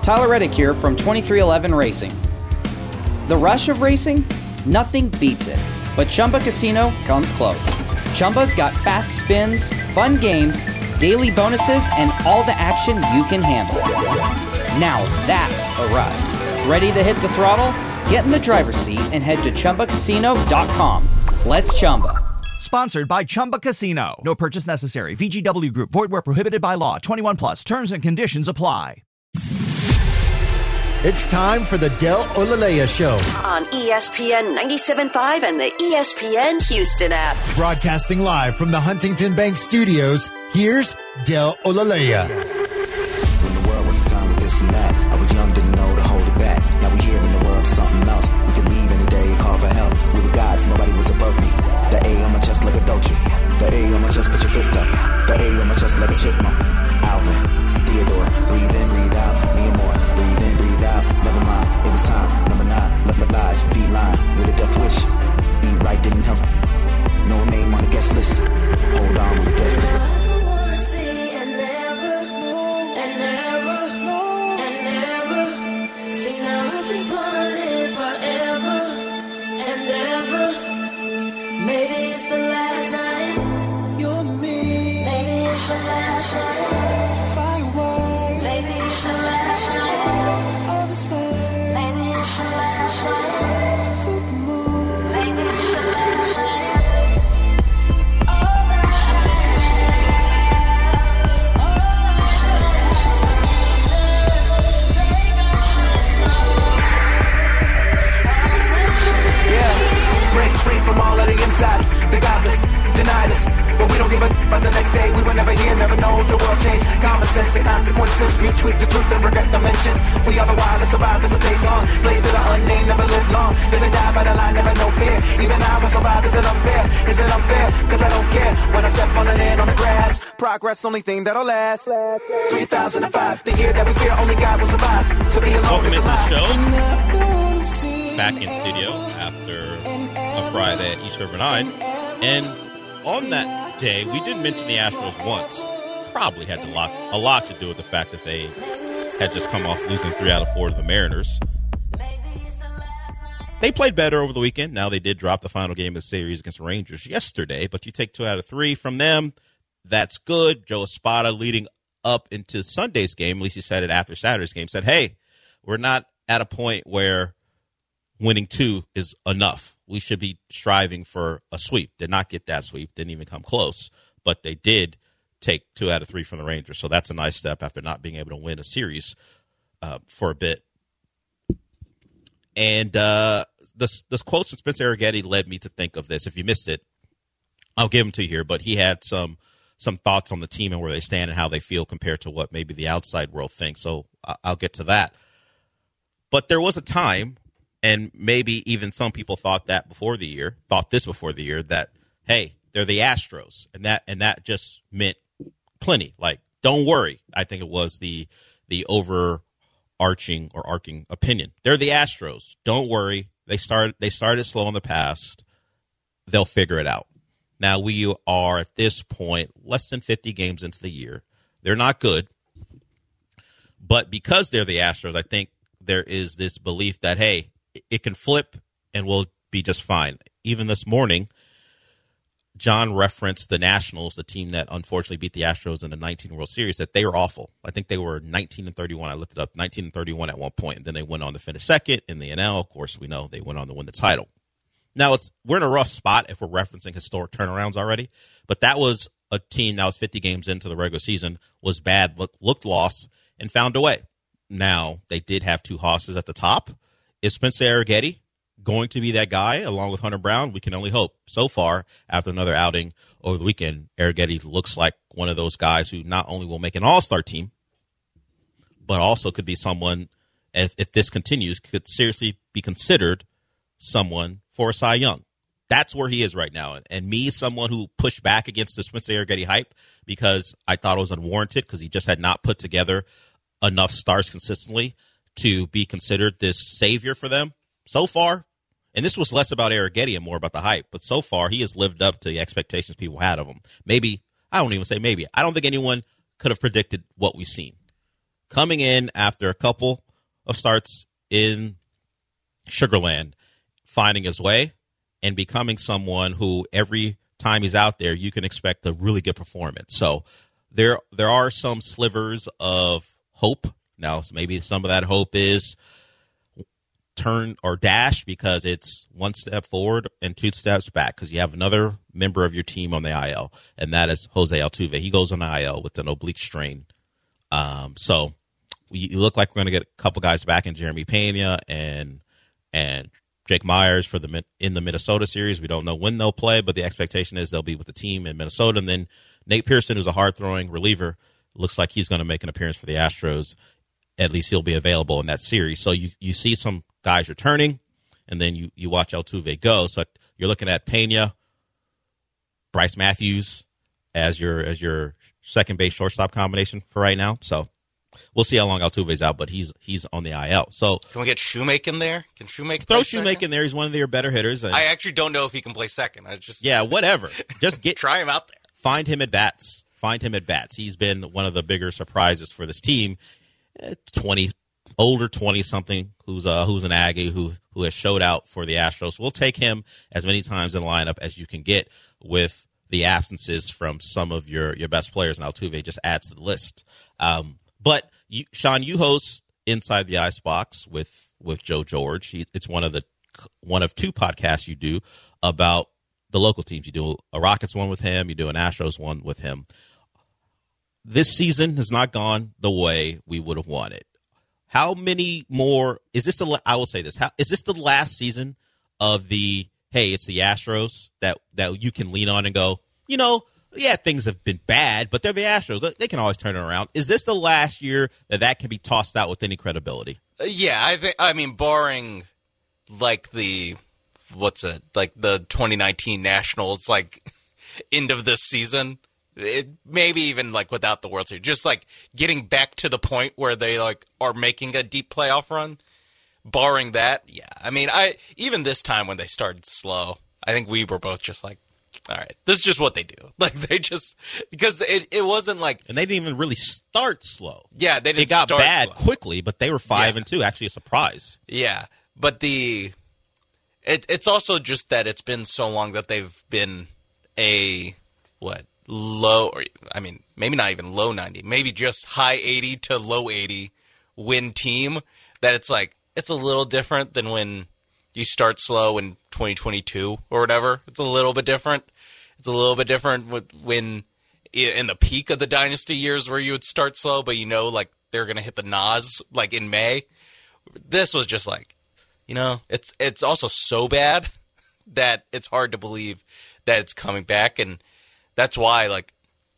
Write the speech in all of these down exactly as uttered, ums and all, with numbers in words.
Tyler Reddick here from twenty-three eleven Racing. The rush of racing? Nothing beats it, but Chumba Casino comes close. Chumba's got fast spins, fun games, daily bonuses, and all the action you can handle. Now that's a ride. Ready to hit the throttle? Get in the driver's seat and head to Chumba Casino dot com. Let's Chumba. Sponsored by Chumba Casino. No purchase necessary. V G W Group. Void where prohibited by law. twenty-one plus. Terms and conditions apply. It's time for the Del Olalea Show on E S P N ninety-seven point five and the E S P N Houston app. Broadcasting live from the Huntington Bank Studios, here's Del Olalea. When the world was a time of this and that, I was young, didn't know to hold it back. Now we here in the world, something else. We could leave any day and call for help. We were gods, nobody was above me. The A on my chest like a Dolce. The A on my chest, put your fist up. The A on my chest like a chipmunk. Alvin, Theodore, breathe in, breathe out. Me and more, breathe in, breathe out. Never mind, it was time. Number nine, let my lies, feline with a death wish. Eat right, didn't have no name on the guest list. Hold on with the destiny. Maybe it's the last night. You and me. Maybe it's the last night. Fireworks. Maybe it's the last night. All the stars. Maybe it's the last night. Supermoon. Maybe it's the last night. All I have, all I do is the future. Take on my soul. Yeah. Break free from all of the insiders. They got us, denied us, but we don't give a about the next day. We were never here, never know the world changed. Common sense, the consequences. Retweet the truth and regret the mentions. We are the wildest survivors of days gone. Slaves to the unnamed, never live long. Live and die by the line, never no fear. Even I will survive. Is it unfair? Is it unfair? Cause I don't care. When I step on the land on the grass, progress, only thing that'll last. three thousand five, the year that we fear, only God will survive. To be alone Welcome is into alive. the show. Back in studio after a Friday at East River Nine. And on that day, we did mention the Astros once. Probably had a lot, a lot to do with the fact that they had just come off losing three out of four to the Mariners. They played better over the weekend. Now they did drop the final game of the series against the Rangers yesterday, but you take two out of three from them. That's good. Joe Espada leading up into Sunday's game, at least he said it after Saturday's game, said, hey, we're not at a point where winning two is enough. We should be striving for a sweep. Did not get that sweep. Didn't even come close. But they did take two out of three from the Rangers. So that's a nice step after not being able to win a series uh, for a bit. And uh, this, this quote from Spencer Arrighetti led me to think of this. If you missed it, I'll give him to you here. But he had some some thoughts on the team and where they stand and how they feel compared to what maybe the outside world thinks. So I'll get to that. But there was a time, and maybe even some people thought that before the year, thought this before the year, that, hey, they're the Astros. And that and that just meant plenty. Like, don't worry. I think it was the the overarching or arcing opinion. They're the Astros. Don't worry. They started they started slow in the past. They'll figure it out. Now we are at this point less than fifty games into the year. They're not good. But because they're the Astros, I think there is this belief that, hey, it can flip and we'll be just fine. Even this morning, John referenced the Nationals, the team that unfortunately beat the Astros in the nineteen World Series, that they were awful. I think they were nineteen and thirty-one. I looked it up, nineteen and thirty-one at one point, and then they went on to finish second in the N L. Of course, we know they went on to win the title. Now, it's we're in a rough spot if we're referencing historic turnarounds already, but that was a team that was fifty games into the regular season, was bad, look, looked lost, and found a way. Now, they did have two hosses at the top. Is Spencer Arrighetti going to be that guy along with Hunter Brown? We can only hope. So far, after another outing over the weekend, Arrighetti looks like one of those guys who not only will make an all-star team, but also could be someone, if, if this continues, could seriously be considered someone for a Cy Young. That's where he is right now. And, and me, someone who pushed back against the Spencer Arrighetti hype because I thought it was unwarranted because he just had not put together enough stars consistently to be considered this savior for them so far. And this was less about Arrighetti and more about the hype. But so far, he has lived up to the expectations people had of him. Maybe, I don't even say maybe. I don't think anyone could have predicted what we've seen. coming in after a couple of starts in Sugarland, finding his way and becoming someone who every time he's out there, you can expect a really good performance. So there there are some slivers of hope. Now, maybe some of that hope is turn or dash because it's one step forward and two steps back because you have another member of your team on the I L, and that is Jose Altuve. He goes on the I L with an oblique strain. Um, so we you look like we're going to get a couple guys back in Jeremy Pena and and Jake Myers for the in the Minnesota series. We don't know when they'll play, but the expectation is they'll be with the team in Minnesota. And then Nate Pearson, who's a hard-throwing reliever, looks like he's going to make an appearance for the Astros. At least he'll be available in that series. So you, you see some guys returning, and then you, you watch Altuve go. So you're looking at Pena, Bryce Matthews as your as your second base shortstop combination for right now. So we'll see how long Altuve's out, but he's he's on the I L. So can we get Shoemake in there? Can Shoemake throw play Shoemake second? in there? He's one of their better hitters. I actually don't know if he can play second. I just yeah, whatever. Just get try him out there. Find him at bats. Find him at bats. He's been one of the bigger surprises for this team. Twenty older twenty something who's uh who's an Aggie who who has showed out for the Astros. We'll take him as many times in the lineup as you can get with the absences from some of your your best players, and Altuve just adds to the list. Um, but you, Sean, you host Inside the Icebox with with Joe George. He, it's one of the one of two podcasts you do about the local teams. You do a Rockets one with him. You do an Astros one with him. This season has not gone the way we would have wanted. How many more is this? The I will say this: how, is this the last season of the? Hey, it's the Astros that that you can lean on and go. You know, yeah, things have been bad, but they're the Astros. They can always turn it around. Is this the last year that that can be tossed out with any credibility? Uh, yeah, I think. I mean, barring like the what's it like the twenty nineteen Nationals, like end of this season. It, maybe even like without the World Series, just like getting back to the point where they like are making a deep playoff run. Barring that, yeah. I mean, I even this time when they started slow, I think we were both just like, all right, this is just what they do. Like they just because it, it wasn't like, and they didn't even really start slow. Yeah, they didn't. It got start bad slow. quickly, but they were five yeah. and two. Actually, a surprise. Yeah, but the it, it's also just that it's been so long that they've been a what. Low, or I mean, maybe not even low ninety, maybe just high eighty to low eighty win team. That it's like it's a little different than when you start slow in twenty twenty-two or whatever. It's a little bit different. It's a little bit different with when in the peak of the dynasty years where you would start slow, but you know, like they're gonna hit the N O S like in May. This was just like, you know, it's it's also so bad that it's hard to believe that it's coming back. And that's why, like,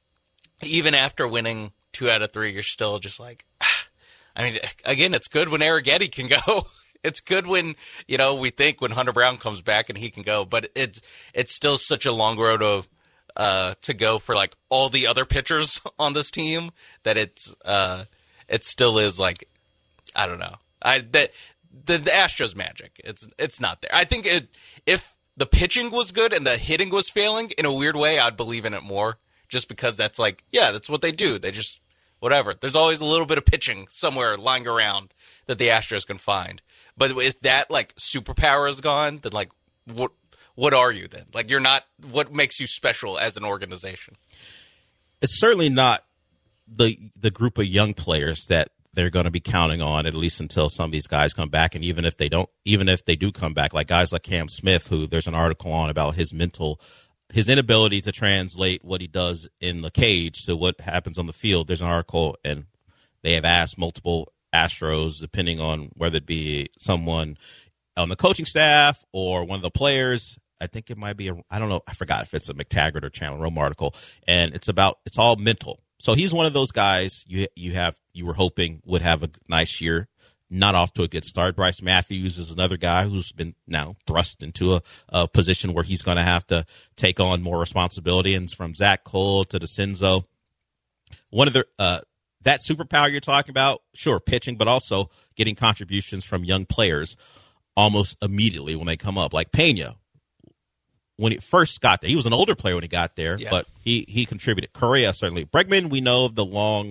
even after winning two out of three, you're still just like, ah. I mean, again, it's good when Arrighetti can go. It's good when, you know, we think when Hunter Brown comes back and he can go. But it's it's still such a long road to, uh, to go for, like, all the other pitchers on this team that it's uh, it still is, like, I don't know. I that the, the Astros magic. It's it's not there. I think it if the pitching was good and the hitting was failing, in a weird way, I'd believe in it more. Just because that's like, yeah, that's what they do. They just, whatever. There's always a little bit of pitching somewhere lying around that the Astros can find. But if that, like, superpower is gone, then, like, what what are you then? Like, you're not, what makes you special as an organization? It's certainly not the the group of young players that they're going to be counting on, at least until some of these guys come back. And even if they don't, even if they do come back, like guys like Cam Smith, who there's an article on about his mental, his inability to translate what he does in the cage to what happens on the field. There's an article, and they have asked multiple Astros, depending on whether it be someone on the coaching staff or one of the players. I think it might be, a, I don't know, I forgot if it's a McTaggart or Channel Rome article, and it's about, it's all mental. So he's one of those guys you you have you were hoping would have a nice year, not off to a good start. Bryce Matthews is another guy who's been now thrust into a, a position where he's going to have to take on more responsibility. And from Zach Cole to DeCenzo, one of the uh, that superpower you're talking about, sure, pitching, but also getting contributions from young players almost immediately when they come up, like Pena. When he first got there, he was an older player when he got there, yeah. but he, he contributed. Correa, certainly. Bregman, we know of the long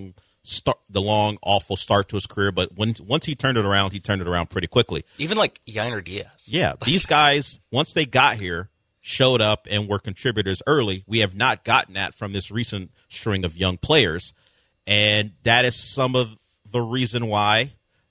start, the long, awful start to his career. But when once he turned it around, he turned it around pretty quickly. Even like Yainer Diaz. Yeah, these guys, once they got here, showed up and were contributors early. We have not gotten that from this recent string of young players. And that is some of the reason why,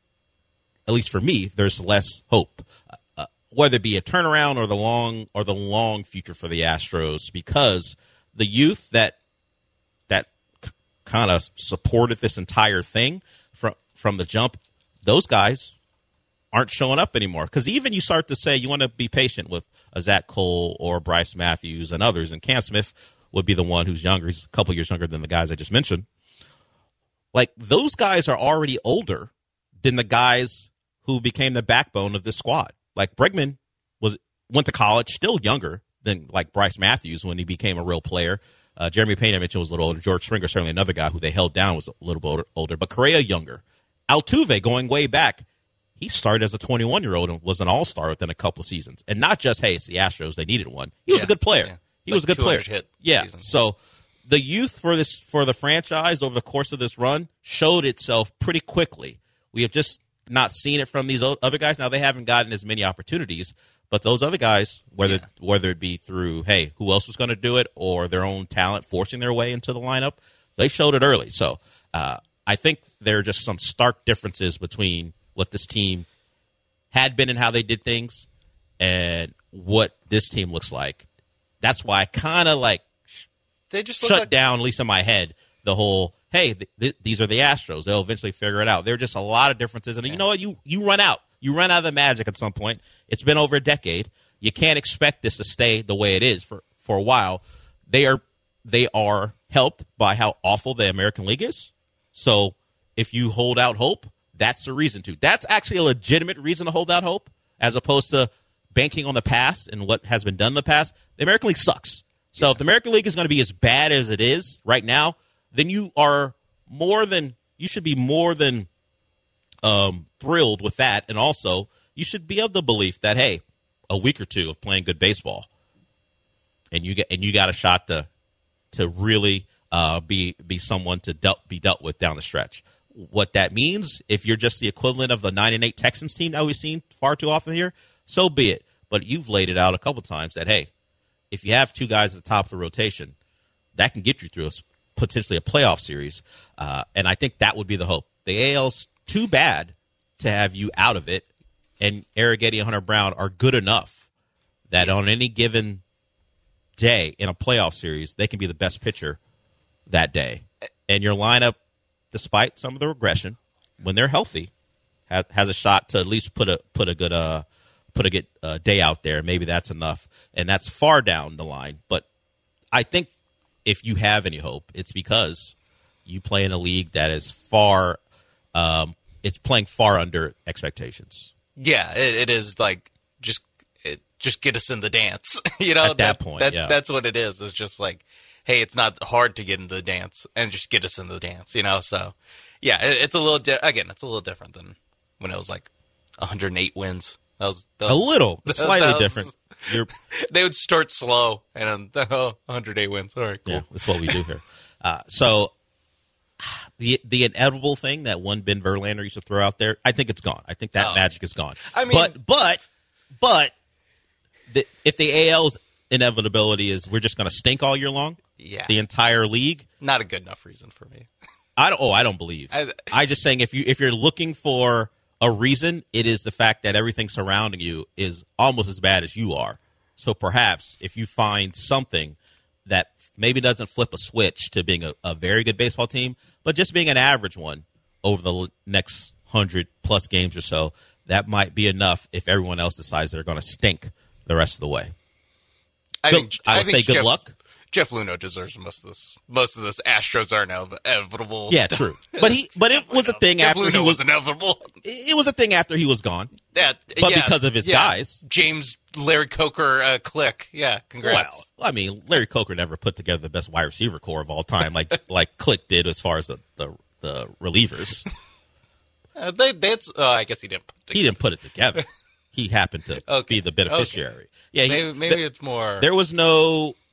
at least for me, there's less hope. Uh, whether it be a turnaround or the long or the long future for the Astros, because the youth that that c- kind of supported this entire thing from from the jump, those guys aren't showing up anymore. Because even you start to say you want to be patient with a Zach Cole or Bryce Matthews and others, and Cam Smith would be the one who's younger. He's a couple years younger than the guys I just mentioned. Like, those guys are already older than the guys who became the backbone of this squad. Like, Bregman was went to college, still younger than, like, Bryce Matthews when he became a real player. Uh, Jeremy Payne, I mentioned, was a little older. George Springer, certainly another guy who they held down, was a little bit older. older. But Correa, younger. Altuve, going way back, he started as a twenty-one-year-old and was an all-star within a couple seasons. And not just, hey, it's the Astros, they needed one. He was yeah, a good player. Yeah. He like was a good player. Hit yeah, season. So the youth for this for the franchise over the course of this run showed itself pretty quickly. We have just not seen it from these other guys. Now, they haven't gotten as many opportunities, but those other guys, whether yeah. whether it be through, hey, who else was going to do it, or their own talent forcing their way into the lineup, they showed it early. So uh, I think there are just some stark differences between what this team had been and how they did things and what this team looks like. That's why I kind of like They just shut like- down, at least in my head, the whole, hey, th- th- these are the Astros. They'll eventually figure it out. There are just a lot of differences. And yeah. you know what? You, you run out. You run out of the magic at some point. It's been over a decade. You can't expect this to stay the way it is for, for a while. They are they are helped by how awful the American League is. So if you hold out hope, that's the reason to. That's actually a legitimate reason to hold out hope, as opposed to banking on the past and what has been done in the past. The American League sucks. So if the American League is going to be as bad as it is right now, then you are more than you should be more than um, thrilled with that, and also you should be of the belief that, hey, a week or two of playing good baseball, and you get and you got a shot to to really uh, be be someone to dealt, be dealt with down the stretch. What that means, if you're just the equivalent of the nine and eight Texans team that we've seen far too often here, so be it. But you've laid it out a couple times that, hey, if you have two guys at the top of the rotation, that can get you through a, potentially a playoff series. Uh, and I think that would be the hope. The A L's too bad to have you out of it, and Arrighetti and Hunter Brown are good enough that on any given day in a playoff series, they can be the best pitcher that day. And your lineup, despite some of the regression, when they're healthy, ha- has a shot to at least put a put a good uh, put a good uh, day out there. Maybe that's enough, and that's far down the line. But I think if you have any hope, it's because you play in a league that is far, um, it's playing far under expectations. Yeah, it, it is like just it, just get us in the dance. you know, at that, that point, that, yeah. that's what it is. It's just like, hey, it's not hard to get into the dance, and just get us into the dance. You know, so yeah, it, it's a little di- again, it's a little different than when it was like one hundred eight wins. That was, that was a little, that, slightly that was, different. You're, they would start slow, and then oh, one hundred eight wins. All right, cool. Yeah, that's what we do here. Uh, so the the inevitable thing that one Ben Verlander used to throw out there, I think it's gone. I think that oh. magic is gone. I mean, but but but the, if the A L's inevitability is we're just going to stink all year long, yeah, the entire league, not a good enough reason for me. I don't. Oh, I don't believe. I, I just saying if you if you're looking for a reason, it is the fact that everything surrounding you is almost as bad as you are. So perhaps if you find something that maybe doesn't flip a switch to being a, a very good baseball team, but just being an average one over the next hundred plus games or so, that might be enough if everyone else decides they're going to stink the rest of the way. I good, think I would I think say good Jeff, luck. Jeff Luhnow deserves most of this. Most of this Astros are inevitable. Yeah, stuff. true. But he, but it was a thing Jeff after Luhnow he was, was inevitable. It was a thing after he was gone. Yeah, but yeah, because of his yeah. guys, James Larry Coker uh, click. Yeah, congrats. Well, I mean, Larry Coker never put together the best wide receiver core of all time, like like Click did as far as the the, the relievers. Uh, they, that's. Uh, I guess he didn't. Put it he didn't put it together. He happened to okay. be the beneficiary. Okay. Yeah, he, maybe maybe th- it's more. There was no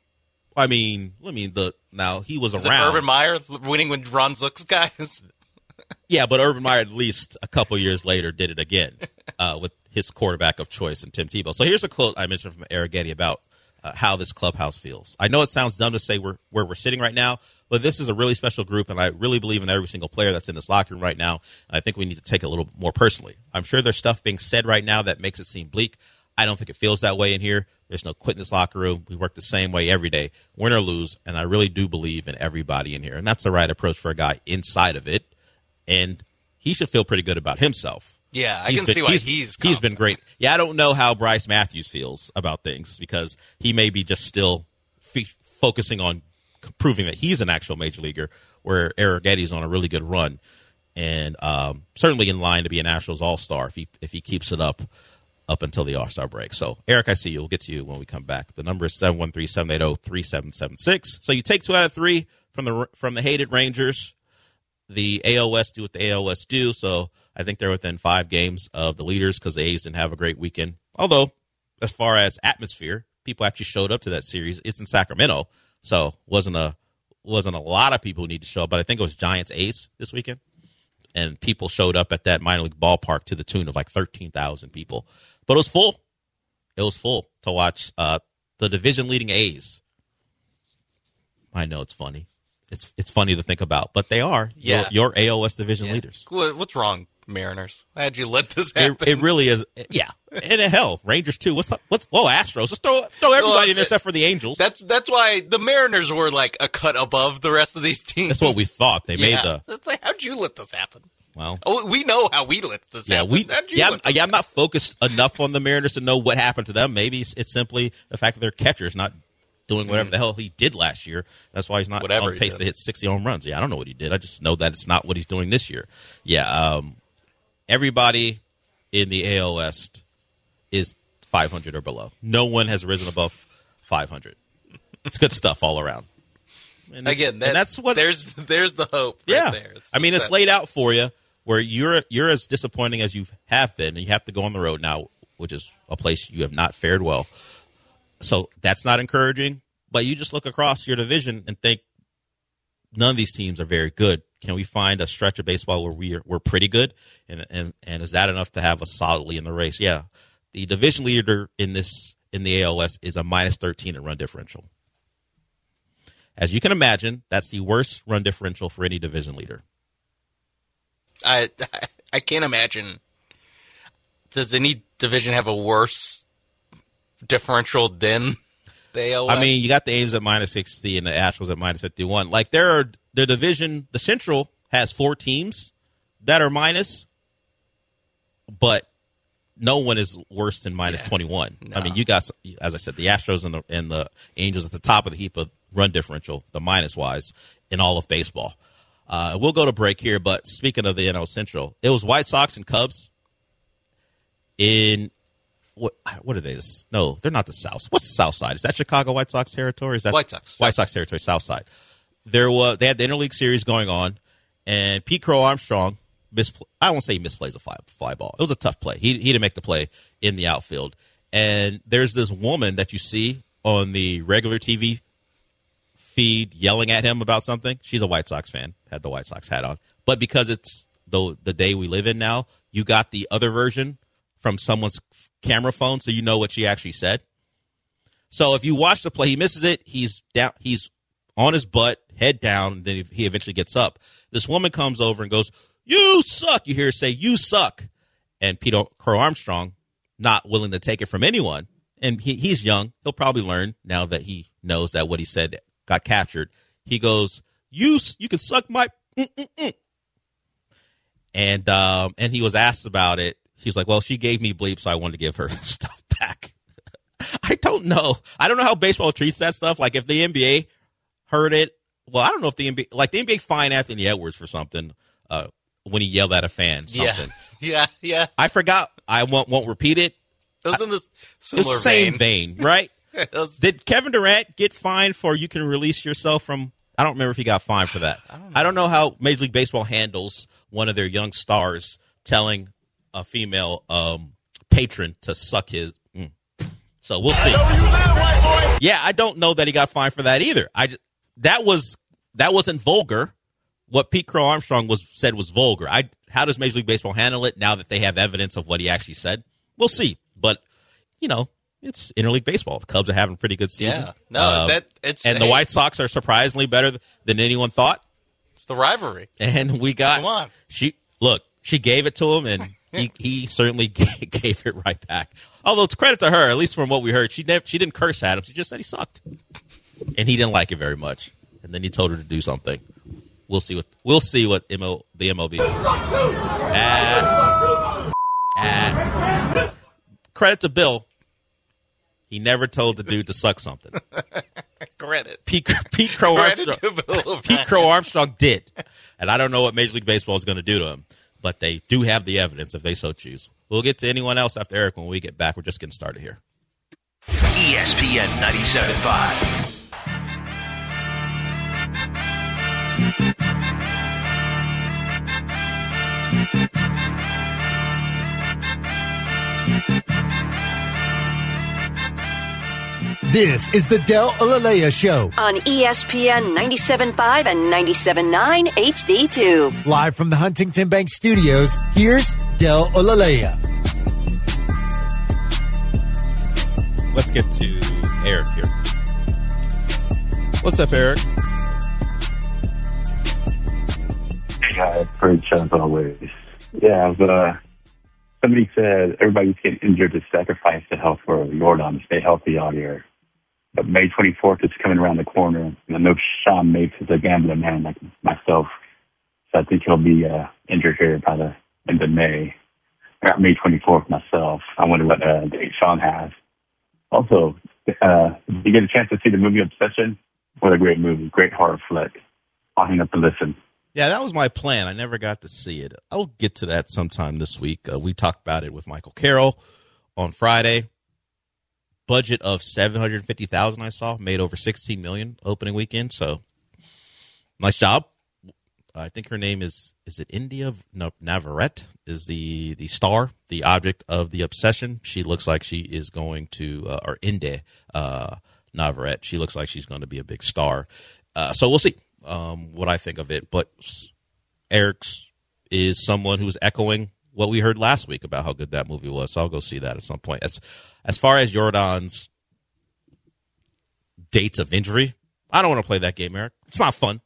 I mean, I mean the now he was Is around. it Urban Meyer winning with Ron Zook's guys? Yeah, but Urban Meyer at least a couple years later did it again uh, with his quarterback of choice in Tim Tebow. So here's a quote I mentioned from Arrighetti about uh, how this clubhouse feels. I know it sounds dumb to say we're, where we're sitting right now, but this is a really special group, and I really believe in every single player that's in this locker room right now. And I think we need to take it a little more personally. I'm sure there's stuff being said right now that makes it seem bleak. I don't think it feels that way in here. There's no quit in this locker room. We work the same way every day, win or lose, and I really do believe in everybody in here. And that's the right approach for a guy inside of it. And he should feel pretty good about himself. Yeah, I he's can been, see why he's, he's he's been great. Yeah, I don't know how Bryce Matthews feels about things because he may be just still f- focusing on proving that he's an actual major leaguer, where Arrighetti's on a really good run and um, certainly in line to be a Nationals All-Star if he if he keeps it up up until the All-Star break. So, Eric, I see you. We'll get to you when we come back. The number is seven one three, seven eight zero, three seven seven six. So you take two out of three from the from the hated Rangers. The A O S do what the A O S do, so I think they're within five games of the leaders because the A's didn't have a great weekend. Although, as far as atmosphere, people actually showed up to that series. It's in Sacramento, so wasn't a wasn't a lot of people who need to show up, but I think it was Giants A's this weekend, and people showed up at that minor league ballpark to the tune of like thirteen thousand people. But it was full. It was full to watch uh, the division-leading A's. I know it's funny. It's it's funny to think about, but they are yeah. your, your A O S division yeah. leaders. What's wrong, Mariners? How'd you let this happen? It, it really is. Yeah, and hell, Rangers too. What's up? What's whoa Astros? Let's throw let's throw everybody well, in there except for the Angels. That's that's why the Mariners were like a cut above the rest of these teams. That's what we thought. They yeah. made the. It's like, how'd you let this happen? Well, oh, we know how we let this yeah, happen. we yeah, let yeah. I'm not focused enough on the Mariners to know what happened to them. Maybe it's, it's simply the fact that their catcher's not doing whatever mm-hmm. the hell he did last year. That's why he's not whatever on pace to hit sixty home runs. Yeah, I don't know what he did. I just know that it's not what he's doing this year. Yeah, um, everybody in the A L West is five hundred or below. No one has risen above five hundred. It's good stuff all around. And Again, that's, and that's what there's there's the hope. Right yeah, there. I mean, it's that. laid out for you where you're you're as disappointing as you have been, and you have to go on the road now, which is a place you have not fared well. So that's not encouraging, but you just look across your division and think none of these teams are very good. Can we find a stretch of baseball where we're, we're pretty good? And, and and is that enough to have us solidly in the race? Yeah. The division leader in this in the A L West is a minus thirteen in run differential. As you can imagine, that's the worst run differential for any division leader. I I can't imagine. Does any division have a worse differential than the A L West? I mean, you got the A's at minus sixty and the Astros at minus fifty-one. Like, there are the division, the Central has four teams that are minus, but no one is worse than minus yeah. twenty-one. No. I mean, you got, as I said, the Astros and the, and the Angels at the top of the heap of run differential, the minus-wise, in all of baseball. Uh, we'll go to break here, but speaking of the N L Central, it was White Sox and Cubs in what? What are they? No, they're not the South. What's the South Side? Is that Chicago White Sox territory? Is that White Sox? White Sox territory, South Side. There was they had the interleague series going on, and Pete Crow Armstrong mispl- I won't say he misplays a fly, fly ball. It was a tough play. He he didn't make the play in the outfield, and there's this woman that you see on the regular T V feed yelling at him about something. She's a White Sox fan, had the White Sox hat on. But because it's the the day we live in now, you got the other version from someone's camera phone, so you know what she actually said. So if you watch the play, he misses it. He's down. He's on his butt, head down, and then he eventually gets up. This woman comes over and goes, "You suck." You hear her say, "You suck." And Pete Crow Armstrong, not willing to take it from anyone, and he, he's young. He'll probably learn now that he knows that what he said got captured. He goes, you you can suck my mm-mm-mm. And um and he was asked about it. He's like, well, she gave me bleep, so I wanted to give her stuff back. I don't know. I don't know how baseball treats that stuff. Like, if the N B A heard it, well, I don't know if the N B A, like the N B A fined Anthony Edwards for something uh, when he yelled at a fan. Something. Yeah, yeah, yeah. I forgot. I won't won't repeat it. It was in the similar the same vein, vein right? was, Did Kevin Durant get fined for you can release yourself from? I don't remember if he got fined for that. I don't know, I don't know how Major League Baseball handles one of their young stars telling a female um, patron to suck his. Mm, So we'll see. Yeah, I don't know that he got fined for that either. I just, that was that wasn't vulgar. What Pete Crow Armstrong was said was vulgar. I how does Major League Baseball handle it now that they have evidence of what he actually said? We'll see. But you know, it's interleague baseball. The Cubs are having a pretty good season. Yeah, no, uh, that it's and the hey, White Sox are surprisingly better than anyone thought. It's the rivalry. And we got Come on. She look. She gave it to him, and he, he certainly gave it right back. Although it's credit to her, at least from what we heard, she never, she didn't curse at him. She just said he sucked, and he didn't like it very much. And then he told her to do something. We'll see what we'll see what M O, the M L B. Ah, ah. Credit to Bill. He never told the dude to suck something. Credit. Pete, Pete Crow Credit Armstrong. to Bill Pete Crow Armstrong did, and I don't know what Major League Baseball is going to do to him, but they do have the evidence if they so choose. We'll get to anyone else after Eric when we get back. We're just getting started here. E S P N ninety-seven point five. This is the Del Olaleya Show. On E S P N ninety-seven point five and ninety-seven point nine H D two. Live from the Huntington Bank Studios, here's Del Olaleya. Let's get to Eric here. What's up, Eric? Yeah, pretty as always. Yeah, but uh, somebody said everybody's getting injured to sacrifice the health for Jordan to stay healthy out here. But May twenty-fourth is coming around the corner, and I know Sean Mapes is a gambling man like myself, so I think he'll be uh, injured here by the end of May. I got May twenty-fourth myself. I wonder what uh, date Sean has. Also, uh, did you get a chance to see the movie Obsession? What a great movie, great horror flick. I'll hang up and listen. Yeah, that was my plan. I never got to see it. I'll get to that sometime this week. Uh, we talked about it with Michael Carroll on Friday. Budget of seven hundred fifty thousand dollars I saw, made over sixteen million dollars opening weekend, so nice job. I think her name is, is it India no, Navarrete is the, the star, the object of the obsession. She looks like she is going to, uh, or India uh, Navarrete, she looks like she's going to be a big star. Uh, so we'll see um, what I think of it. But Eric's is someone who's echoing what we heard last week about how good that movie was. So I'll go see that at some point. As, as far as Jordan's dates of injury, I don't want to play that game, Eric. It's not fun.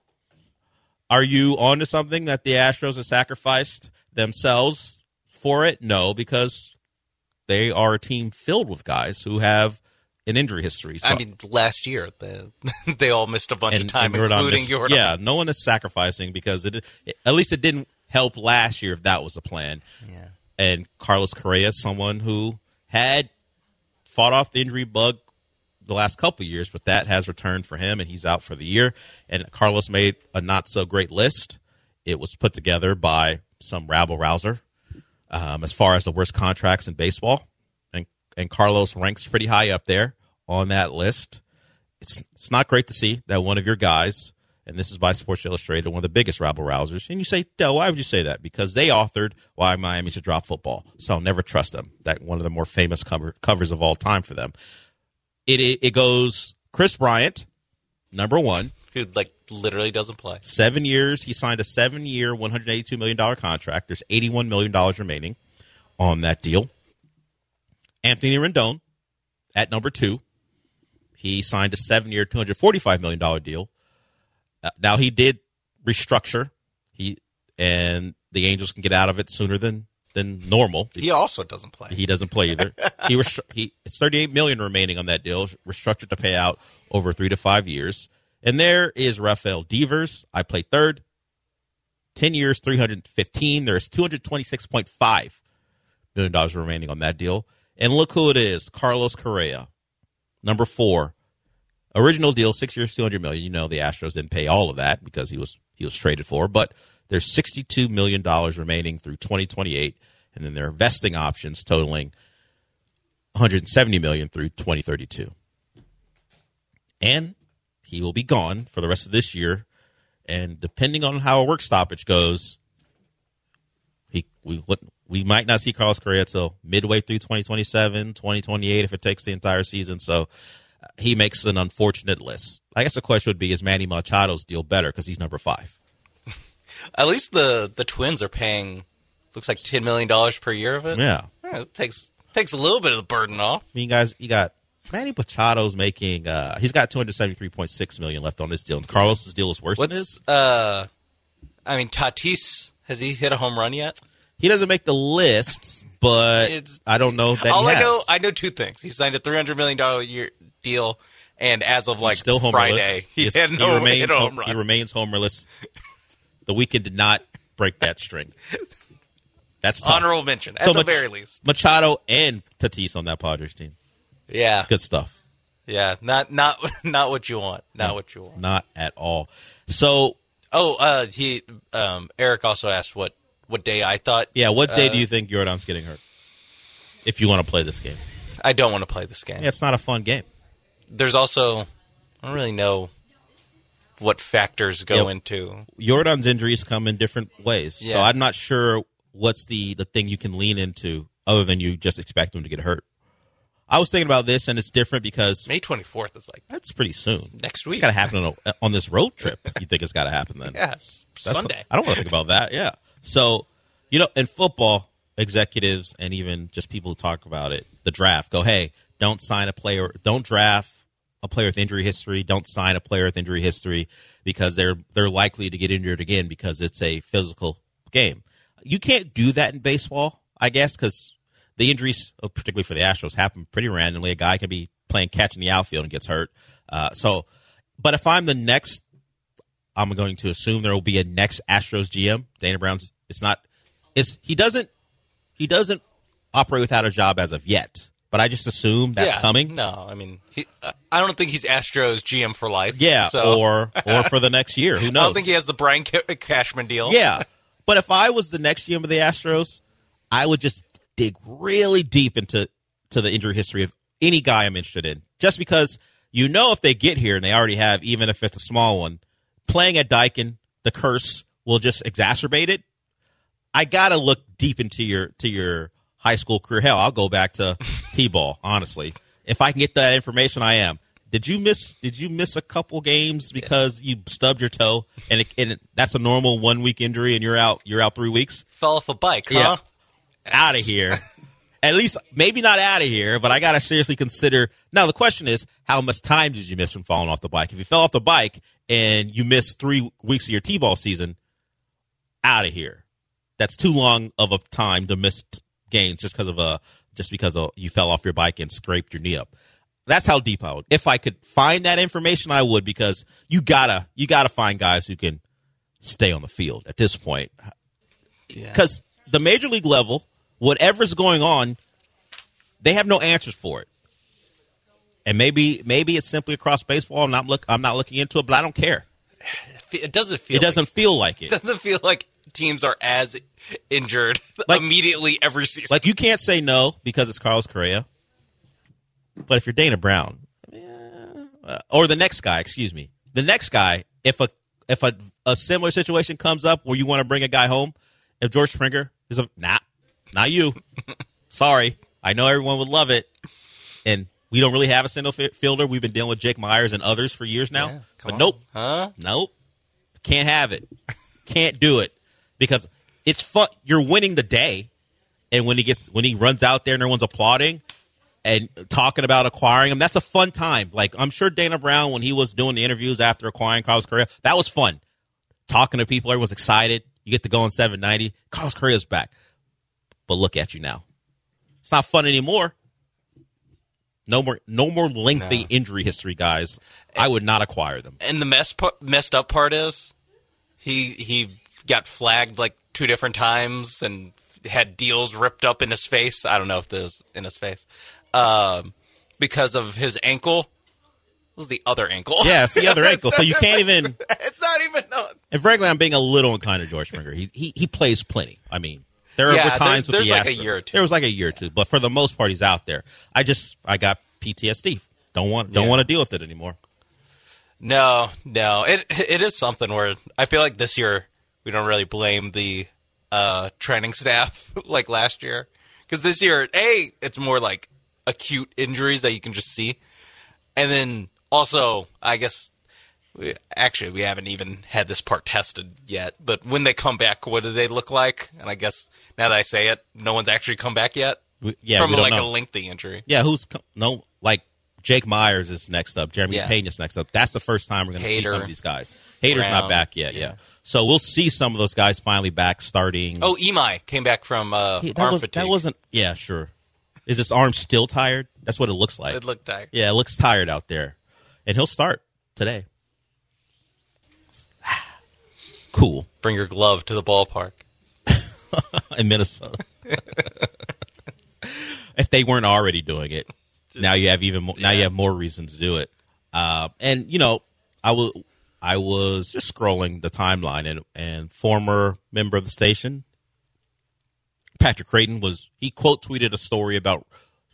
Are you on to something that the Astros have sacrificed themselves for it? No, because they are a team filled with guys who have an injury history. So, I mean, last year, the, they all missed a bunch and, of time, Jordan including missed, Jordan. Yeah, no one is sacrificing because it, it, at least it didn't help last year if that was the plan. Yeah. And Carlos Correa is someone who had fought off the injury bug the last couple of years, but that has returned for him, and he's out for the year. And Carlos made a not-so-great list. It was put together by some rabble-rouser um, as far as the worst contracts in baseball. And and Carlos ranks pretty high up there on that list. It's it's not great to see that one of your guys, and this is by Sports Illustrated, one of the biggest rabble-rousers, and you say, Del, why would you say that? Because they authored why Miami should drop football, so I'll never trust them. That one of the more famous cover, covers of all time for them. It, it it goes Chris Bryant, number one. Who, like, literally doesn't play. Seven years. He signed a seven-year, one hundred eighty-two million dollars contract. There's eighty-one million dollars remaining on that deal. Anthony Rendon at number two. He signed a seven-year, two hundred forty-five million dollars deal. Uh, now, he did restructure, He and the Angels can get out of it sooner than than normal. He also doesn't play. He doesn't play either. he restru- he it's thirty-eight million dollars remaining on that deal, restructured to pay out over three to five years. And there is Rafael Devers. I play third. ten years, three hundred fifteen. There's two hundred twenty-six point five million dollars remaining on that deal. And look who it is, Carlos Correa, number four. Original deal, six years, two hundred million dollars. You know the Astros didn't pay all of that because he was he was traded for. But there's sixty-two million dollars remaining through twenty twenty-eight, and then there are vesting options totaling one hundred seventy million dollars through twenty thirty-two. And he will be gone for the rest of this year, and depending on how a work stoppage goes, he we we we might not see Carlos Correa till midway through twenty twenty-seven, twenty twenty-eight if it takes the entire season. So uh, he makes an unfortunate list. I guess the question would be, is Manny Machado's deal better because he's number five? At least the, the Twins are paying, looks like ten million dollars per year of it. Yeah. yeah it takes takes a little bit of the burden off. I mean, guys, you got Manny Machado's making, uh, he's got two hundred seventy-three point six million dollars left on this deal. And Carlos's deal is worse What's, than his. Uh, I mean, Tatis, has he hit a home run yet? He doesn't make the list, but It's, I don't know that all he I has. know, I know two things. He signed a three hundred million dollars a year deal, and as of like He's still homerless. Friday, he He's- had no he remains, hit a home run. He remains homerless. The Weeknd did not break that string. That's tough. Honorable mention, at So the Mach- very least. Machado and Tatis on that Padres team. Yeah, It's good stuff. yeah, not not not what you want, not No. what you want. Not at all. So, Oh, uh, he um, Eric also asked what what day I thought. yeah, what day uh, do you think Yordan's getting hurt? If you want to play this game. I don't want to play this game. Yeah, it's not a fun game. There's also I don't really know what factors go Yeah. into. Yordan's injuries come in different ways. So Yeah. I'm not sure what's the, the thing you can lean into other than you just expect him to get hurt. I was thinking about this, and it's different because May twenty-fourth is like that's pretty soon. next week. It's got to happen on, a, on this road trip. You think it's got to happen then? Yeah, it's That's- Sunday. I don't want to think about that. Yeah. So, you know, in football, executives and even just people who talk about it, the draft, go, hey, don't sign a player, don't draft a player with injury history, don't sign a player with injury history because they're they're likely to get injured again because it's a physical game. You can't do that in baseball, I guess, because the injuries, particularly for the Astros, happen pretty randomly. A guy can be playing catch in the outfield and gets hurt. Uh, so, but if I'm the next, I'm going to assume there will be a next Astros G M. Dana Brown's. It's not. It's he doesn't. He doesn't operate without a job as of yet. But I just assume that's yeah, coming. No, I mean, he, uh, I don't think he's Astros G M for life. Yeah, so. or or for the next year. Who knows? I don't think he has the Brian Ca- Cashman deal. Yeah, but if I was the next G M of the Astros, I would just dig really deep into to the injury history of any guy I'm interested in. Just because you know if they get here and they already have, even if it's a small one, playing at Daikin, the curse will just exacerbate it. I gotta look deep into your to your high school career. Hell, I'll go back to T-ball. Honestly, if I can get that information, I am. Did you miss? Did you miss a couple games because you stubbed your toe and, it, and it, that's a normal one week injury and you're out? You're out three weeks. Fell off a bike, huh? Yeah. Out of here. At least maybe not out of here, but I gotta seriously consider. Now the question is, how much time did you miss from falling off the bike? If you fell off the bike and you missed three weeks of your T-ball season, out of here. That's too long of a time to miss games just because of a just because of, you fell off your bike and scraped your knee up. That's how deep I would. If I could find that information, I would, because you gotta you gotta find guys who can stay on the field at this point. Because yeah. the major league level, whatever's going on, they have no answers for it. And maybe maybe it's simply across baseball. I'm not look I'm not looking into it, but I don't care. It doesn't feel. It doesn't like, feel like it. It doesn't feel like teams are as injured like, immediately every season. Like you can't say no because it's Carlos Correa. But if you're Dana Brown, uh, or the next guy, excuse me, the next guy, if a if a, a similar situation comes up where you want to bring a guy home, if George Springer is a nah, not you. Sorry, I know everyone would love it, and we don't really have a center fielder. We've been dealing with Jake Myers and others for years now, yeah, but on. nope, huh? Nope, can't have it, can't do it because it's fun. You're winning the day, and when he gets when he runs out there and everyone's applauding and talking about acquiring him, that's a fun time. Like, I'm sure Dana Brown, when he was doing the interviews after acquiring Carlos Correa, that was fun. Talking to people, everyone's excited. You get to go on seven ninety. Carlos Correa's back. But look at you now. It's not fun anymore. No more no more lengthy no. injury history, guys. I would not acquire them. And the mess, messed up part is he he got flagged like two different times and had deals ripped up in his face. I don't know if this in his face. Um, because of his ankle. It was the other ankle. Yeah, it's the other ankle. So you can't even. It's not even. No. And frankly, I'm being a little unkind to George Springer. He he, he plays plenty. I mean, there yeah, were times there's, with there's the like Astros. a year or two. There was like a year or two, but for the most part, he's out there. I just I got P T S D. Don't want don't yeah. want to deal with it anymore. No, no. It it is something where I feel like this year we don't really blame the uh, training staff like last year. Because this year, A, it's more like acute injuries that you can just see. And then also, I guess, we, actually, we haven't even had this part tested yet. But when they come back, what do they look like? And I guess now that I say it, no one's actually come back yet. We, yeah, from we don't like know. a lengthy injury. Yeah, who's no like Jake Myers is next up. Jeremy Yeah. Payne is next up. That's the first time we're going to see Hader, some of these guys. Hader's Brown, not back yet. Yeah. yeah. So we'll see some of those guys finally back starting. Oh, Imai came back from uh, Hey, that arm was, fatigue. That wasn't. Yeah, sure. Is this arm still tired? That's what it looks like. It looked tired. Yeah, it looks tired out there, and he'll start today. Cool. Bring your glove to the ballpark. In Minnesota. If they weren't already doing it, now you have even more, now Yeah. you have more reason to do it. Uh, and you know, I was I was just scrolling the timeline, and and former member of the station, Patrick Creighton, was he quote tweeted a story about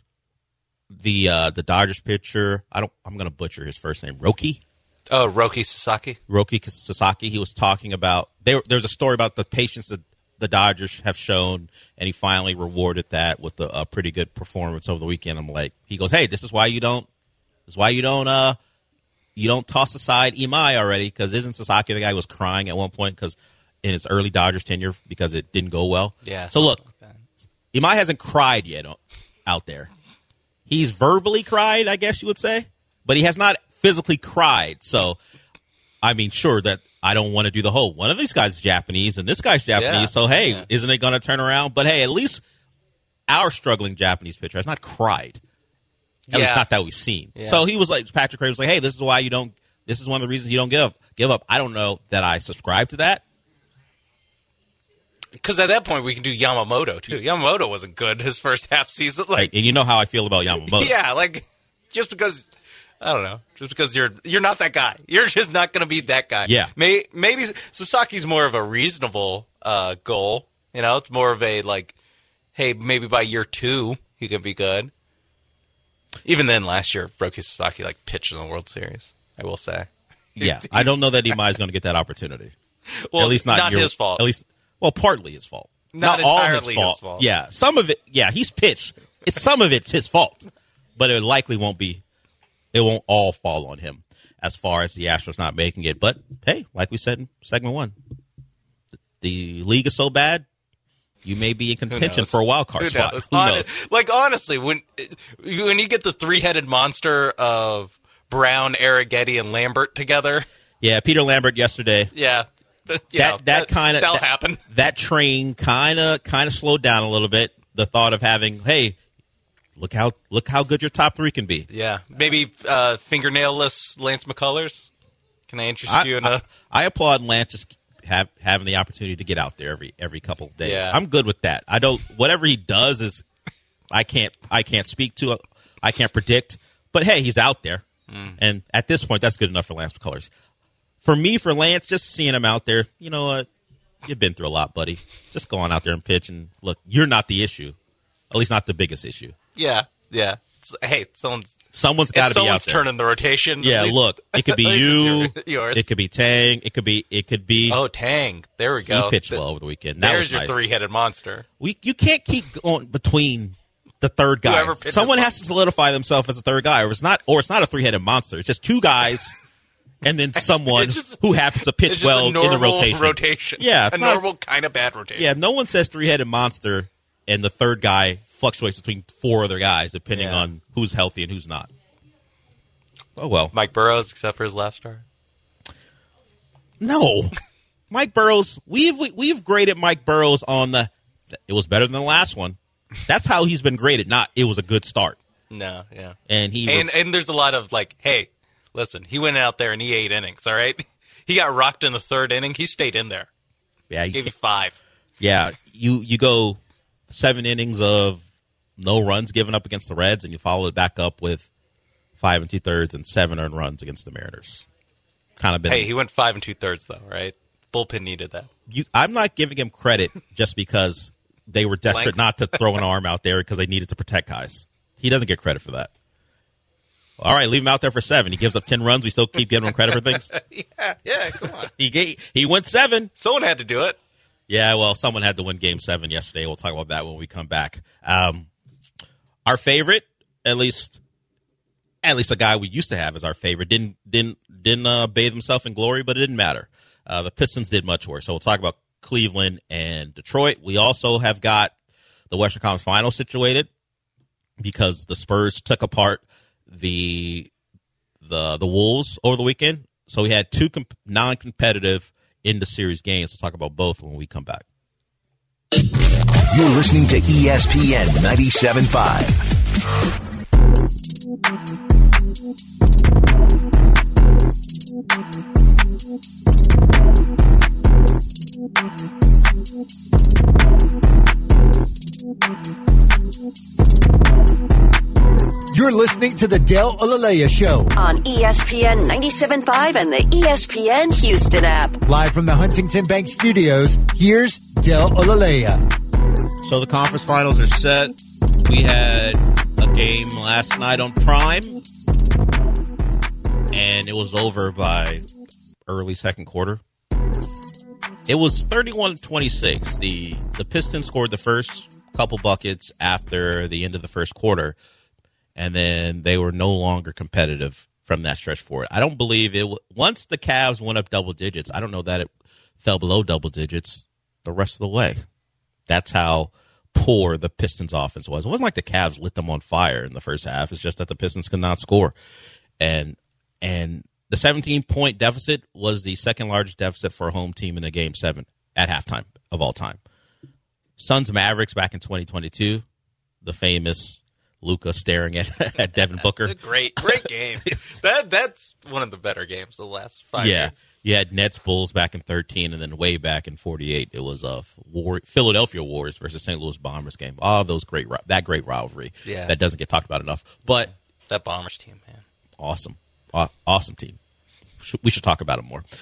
the uh, the Dodgers pitcher. I don't. I'm going to butcher his first name. Roki. Oh, Roki Sasaki. Roki Sasaki. He was talking about there. There's a story about the patience that the Dodgers have shown, and he finally rewarded that with a, a pretty good performance over the weekend. I'm like, he goes, "Hey, this is why you don't. This is why you don't. Uh, you don't toss aside Imai already, because isn't Sasaki the guy who was crying at one point because in his early Dodgers tenure because it didn't go well? Yeah. So look, like Imai hasn't cried yet out there. He's verbally cried, I guess you would say, but he has not physically cried. So, I mean, sure that I don't want to do the whole, one of these guys is Japanese and this guy's Japanese. Yeah. So, hey, Yeah. isn't it going to turn around? But, hey, at least our struggling Japanese pitcher has not cried. At Yeah. least not that we've seen. Yeah. So he was like, Patrick Craig was like, hey, this is why you don't, this is one of the reasons you don't give up. Give up. I don't know that I subscribe to that. Because at that point, we can do Yamamoto, too. Yamamoto wasn't good his first half season. Like, And you know how I feel about Yamamoto. yeah, like, just because, I don't know, just because you're you're not that guy. You're just not going to be that guy. Yeah. May, maybe Sasaki's more of a reasonable uh, goal. You know, it's more of a, like, hey, maybe by year two, he could be good. Even then, last year, Roki Sasaki, like, pitched in the World Series, I will say. Yeah, I don't know that Imai is going to get that opportunity. Well, at least not, not your, his fault. At least, well, partly his fault. Not all entirely his fault. his fault. Yeah, some of it. Yeah, he's pitched. It's some of it's his fault, but it likely won't be. It won't all fall on him as far as the Astros not making it. But hey, like we said in segment one, the league is so bad, you may be in contention knows? for a wild card Who spot. knows? Who Hon- knows? Like, honestly, when when you get the three-headed monster of Brown, Arrighetti, and Lambert together, Yeah, Peter Lambert yesterday. yeah, th- you that know, that kind of that'll that, happen. That train kind of kind of slowed down a little bit. The thought of having, hey, look how look how good your top three can be. Yeah, maybe uh, fingernailless Lance McCullers. Can I interest I, you in I, a? I applaud Lance just have, having the opportunity to get out there every every couple of days. Yeah. I'm good with that. I don't whatever he does is I can't I can't speak to I can't predict. But hey, he's out there, mm. and at this point, that's good enough for Lance McCullers. For me, for Lance, just seeing him out there, you know what? You've been through a lot, buddy. Just go on out there and pitch, and look, you're not the issue. At least not the biggest issue. Yeah, yeah. It's- hey, someone's Someone's got to be out someone's there. turning the rotation. Yeah, At least- look, it could be at least you. it's your- yours. It could be Tang. It could be. It could be. Oh, Tang. There we go. He pitched Th- well over the weekend. That There's was your nice. three-headed monster. We you can't keep going between the third guy. Whoever pitches Someone well. has to solidify themselves as a third guy, or it's not. Or it's not a three-headed monster. It's just two guys, and then someone It's just- who happens to It's pitch just well a in the normal rotation. rotation. Yeah, it's a not- normal kind of bad rotation. Yeah, no one says three-headed monster, and the third guy fluctuates between four other guys depending Yeah. on who's healthy and who's not. Oh well. Mike Burrows, except for his last start. No, Mike Burrows. We've we, we've graded Mike Burrows on the. It was better than the last one. That's how he's been graded. Not it was a good start, No, yeah. and he And and there's a lot of like, hey, listen, he went out there and he ate innings, all right? He got rocked in the third inning. He stayed in there. yeah He gave you five. yeah you you go seven innings of no runs given up against the Reds, and you follow it back up with five and two thirds and seven earned runs against the Mariners. Kind of been. Hey, he went five and two thirds though, right? Bullpen needed that. You, I'm not giving him credit just because they were desperate Blank. not to throw an arm out there because they needed to protect guys. He doesn't get credit for that. All right, leave him out there for seven. He gives up ten runs. We still keep giving him credit for things. yeah, yeah, come on. He gave, he went seven. Someone had to do it. Yeah, well, someone had to win Game Seven yesterday. We'll talk about that when we come back. Um, our favorite, at least, at least a guy we used to have as our favorite, didn't didn't didn't uh, bathe himself in glory, but it didn't matter. Uh, the Pistons did much worse. So we'll talk about Cleveland and Detroit. We also have got the Western Conference Finals situated because the Spurs took apart the the the Wolves over the weekend. So we had two comp- non-competitive in the series games. We'll talk about both when we come back. You're listening to E S P N ninety-seven point five. You're listening to the Dale Olaleya Show on E S P N ninety-seven point five and the E S P N Houston app. Live from the Huntington Bank Studios, here's Dale Olaleya. So the conference finals are set. We had a game last night on Prime, and it was over by early second quarter. It was thirty-one twenty-six. The the Pistons scored the first couple buckets after the end of the first quarter, and then they were no longer competitive from that stretch forward. I don't believe it. Once the Cavs went up double digits, I don't know that it fell below double digits the rest of the way. That's how poor the Pistons offense was. It wasn't like the Cavs lit them on fire in the first half. It's just that the Pistons could not score. And and the seventeen-point deficit was the second largest deficit for a home team in a game seven at halftime of all time. Suns Mavericks back in twenty twenty-two, the famous Luka staring at, at Devin Booker. Great, great game. that That's one of the better games of the last five yeah. years. You had Nets Bulls back in thirteen, and then way back in forty-eight, it was a War- Philadelphia Warriors versus Saint Louis Bombers game. All those great, that great rivalry. Yeah. That doesn't get talked about enough. But that Bombers team, man, awesome, Aw- awesome team. We should talk about it more.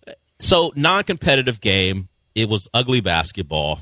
So non-competitive game. It was ugly basketball,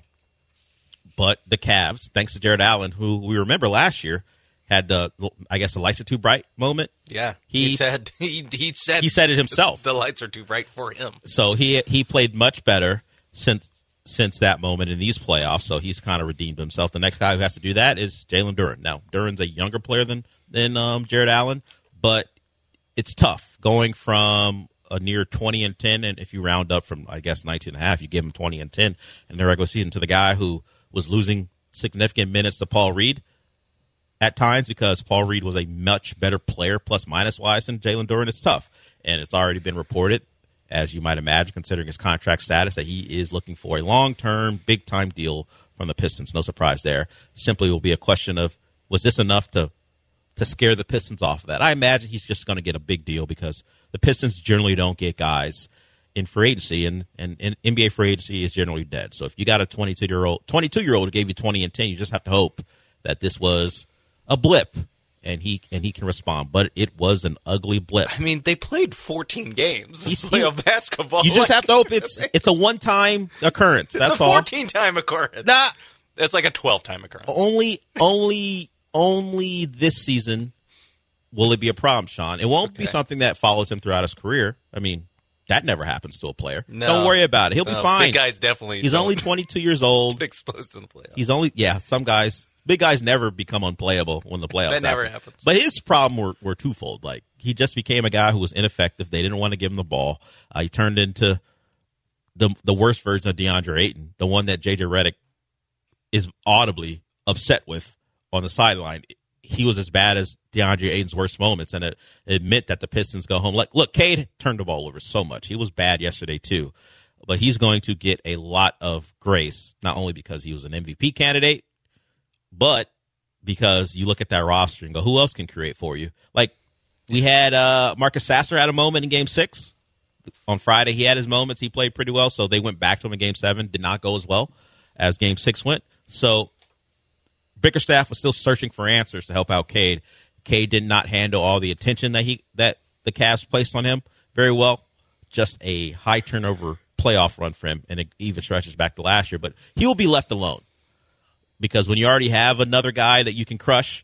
but the Cavs, thanks to Jared Allen, who we remember last year, had the, I guess, the lights are too bright moment. Yeah, he, he said he, he said he said it himself. The lights are too bright for him. So he he played much better since since that moment in these playoffs. So he's kind of redeemed himself. The next guy who has to do that is Jalen Duren. Now Duren's a younger player than than um, Jared Allen, but it's tough going from a near twenty and ten, and if you round up from I guess nineteen and a half, you give him twenty and ten in the regular season, to the guy who was losing significant minutes to Paul Reed at times because Paul Reed was a much better player plus minus wise than Jalen Duren. It's tough, and it's already been reported, as you might imagine, considering his contract status, that he is looking for a long-term, big-time deal from the Pistons. No surprise there. Simply will be a question of, was this enough to to scare the Pistons off of that? I imagine he's just going to get a big deal because the Pistons generally don't get guys in free agency, and, and, and N B A free agency is generally dead. So if you got a twenty-two-year-old twenty-two-year-old who gave you twenty and ten, you just have to hope that this was a blip, and he and he can respond. But it was an ugly blip. I mean, they played fourteen games of playoff basketball. You just like, have to hope it's it's a one-time occurrence. That's it's a all. fourteen-time occurrence. Nah, it's like a twelve-time occurrence. Only, only, only this season will it be a problem, Sean. It won't okay. be something that follows him throughout his career. I mean, that never happens to a player. No. Don't worry about it. He'll no, be fine. Big guys definitely. He's only twenty-two years old. Exposed in the playoffs. He's only yeah. Some guys. Big guys never become unplayable when the playoffs That never happen. happens. But his problem were, were twofold. Like, he just became a guy who was ineffective. They didn't want to give him the ball. Uh, he turned into the the worst version of DeAndre Ayton, the one that J J Redick is audibly upset with on the sideline. He was as bad as DeAndre Ayton's worst moments, and it, admit that the Pistons go home. Like, look, Cade turned the ball over so much. He was bad yesterday, too. But he's going to get a lot of grace, not only because he was an M V P candidate, but because you look at that roster and go, who else can create for you? Like, we had uh, Marcus Sasser had a moment in Game six. On Friday, he had his moments. He played pretty well, so they went back to him in Game seven. Did not go as well as Game six went. So Bickerstaff was still searching for answers to help out Cade. Cade did not handle all the attention that he that the Cavs placed on him very well. Just a high turnover playoff run for him, and it even stretches back to last year. But he will be left alone. Because when you already have another guy that you can crush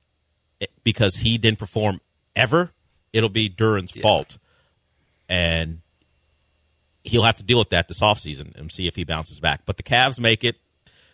because he didn't perform ever, it'll be Duren's yeah. fault. And he'll have to deal with that this offseason and see if he bounces back. But the Cavs make it,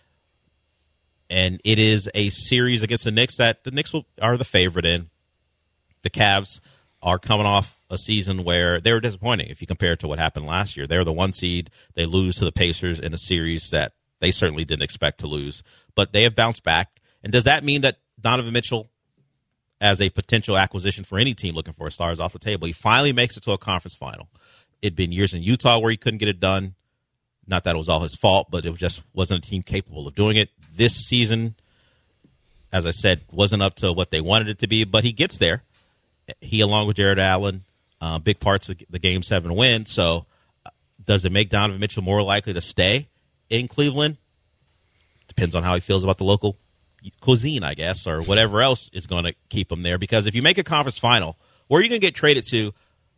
and it is a series against the Knicks that the Knicks will, are the favorite in. The Cavs are coming off a season where they were disappointing if you compare it to what happened last year. They were the one seed. They lose to the Pacers in a series that they certainly didn't expect to lose. But they have bounced back. And does that mean that Donovan Mitchell, as a potential acquisition for any team looking for a star, is off the table? He finally makes it to a conference final. It'd been years in Utah where he couldn't get it done. Not that it was all his fault, but it just wasn't a team capable of doing it. This season, as I said, wasn't up to what they wanted it to be, but he gets there. He, along with Jared Allen, uh, big parts of the Game seven win. So uh, does it make Donovan Mitchell more likely to stay in Cleveland? Depends on how he feels about the local cuisine, I guess, or whatever else is going to keep him there. Because if you make a conference final, where are you going to get traded to,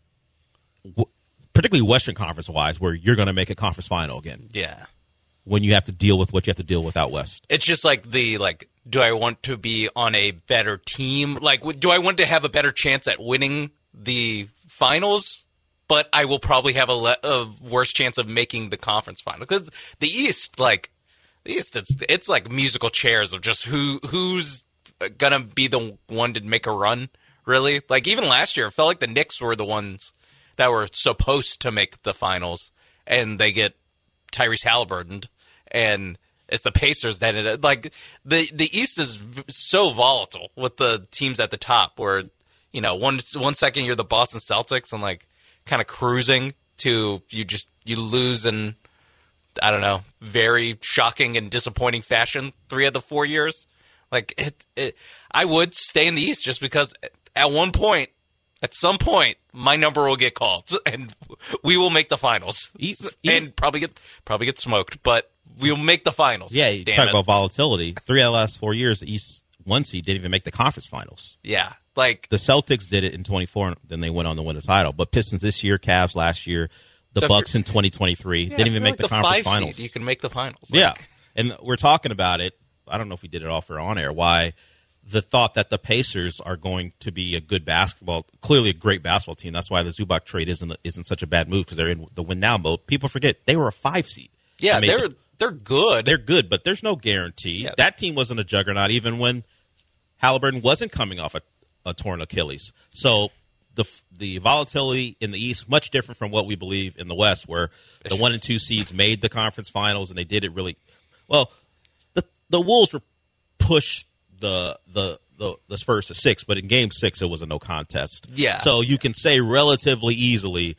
particularly Western Conference-wise, where you're going to make a conference final again? Yeah. When you have to deal with what you have to deal with out West. It's just like the, like, do I want to be on a better team? Like, do I want to have a better chance at winning the finals? But I will probably have a, le- a worse chance of making the conference final. Because the East, like, the East, it's, it's like musical chairs of just who who's going to be the one to make a run, really. Like, even last year, it felt like the Knicks were the ones that were supposed to make the finals. And they get Tyrese Halliburton, and it's the Pacers that it like the the East is v- so volatile with the teams at the top. Where you know one one second you're the Boston Celtics and like kind of cruising to you just you lose in I don't know very shocking and disappointing fashion three of the four years. Like it, it I would stay in the East just because at one point. At some point, my number will get called, and we will make the finals, Even, and probably get probably get smoked, but we'll make the finals. Yeah, you damn talk it. about volatility. Three out of the last four years, the East one seed didn't even make the conference finals. Yeah, like the Celtics did it in twenty-four, then they went on to win the title. But Pistons this year, Cavs last year, the so Bucks in twenty twenty-three yeah, didn't even make like the, the conference five finals. Seed, you can make the finals. Like, yeah, like, and we're talking about it. I don't know if we did it off or on air. Why? The thought that the Pacers are going to be a good basketball, clearly a great basketball team. That's why the Zubac trade isn't isn't such a bad move because they're in the win now mode. People forget they were a five seed. Yeah, they're it. they're good. They're good, but there's no guarantee. Yeah. That team wasn't a juggernaut even when Halliburton wasn't coming off a, a torn Achilles. So the the volatility in the East much different from what we believe in the West, where the one and two seeds made the conference finals and they did it really well. The the Wolves were pushed. The, the the the Spurs to six, but in game six it was a no contest. Yeah. So you can say relatively easily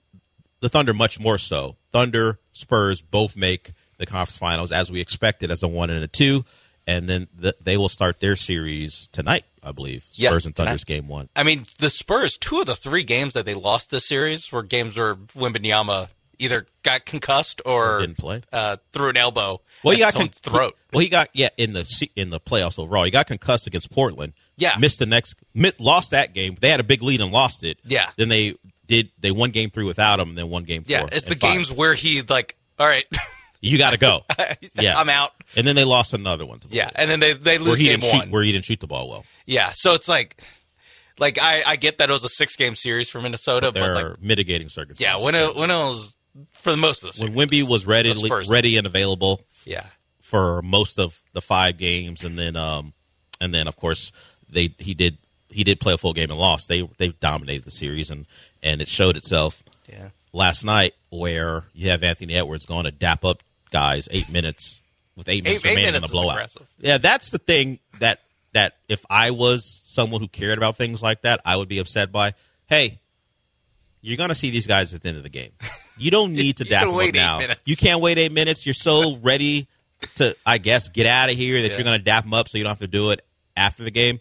the Thunder much more so. Thunder, Spurs both make the conference finals as we expected as a one and a two, and then the, they will start their series tonight, I believe. Spurs yeah, and Thunder's tonight. game one. I mean, the Spurs, two of the three games that they lost this series were games where Wembanyama either got concussed or, or didn't play. Uh, threw an elbow well, at he got someone's con- throat. Well, he got yeah in the in the playoffs overall. He got concussed against Portland. Yeah, missed the next, missed, lost that game. They had a big lead and lost it. Yeah, then they did. They won game three without him, and then won game four. Yeah, it's the five. games where he like, all right, you got to go. Yeah, I'm out. And then they lost another one. To the yeah, Bulls. and then they they lose where he game didn't one shoot, where he didn't shoot the ball well. Yeah, so it's like. Like I, I get that it was a six game series for Minnesota, but there but are like, mitigating circumstances. Yeah, when it when it was for the most of the series, when Wemby was ready, ready and available. Yeah. For most of the five games, and then um, and then of course they he did he did play a full game and lost. They they dominated the series, and, and it showed itself. Yeah. Last night, where you have Anthony Edwards going to dap up guys eight minutes with eight minutes eight, remaining eight minutes in the blowout. Aggressive. Yeah, that's the thing that that if I was someone who cared about things like that, I would be upset by. Hey, you're going to see these guys at the end of the game. You don't need to you dap can them wait up now. Eight minutes. You can't wait eight minutes. You're so ready to, I guess, get out of here that yeah. you're going to dap them up so you don't have to do it after the game.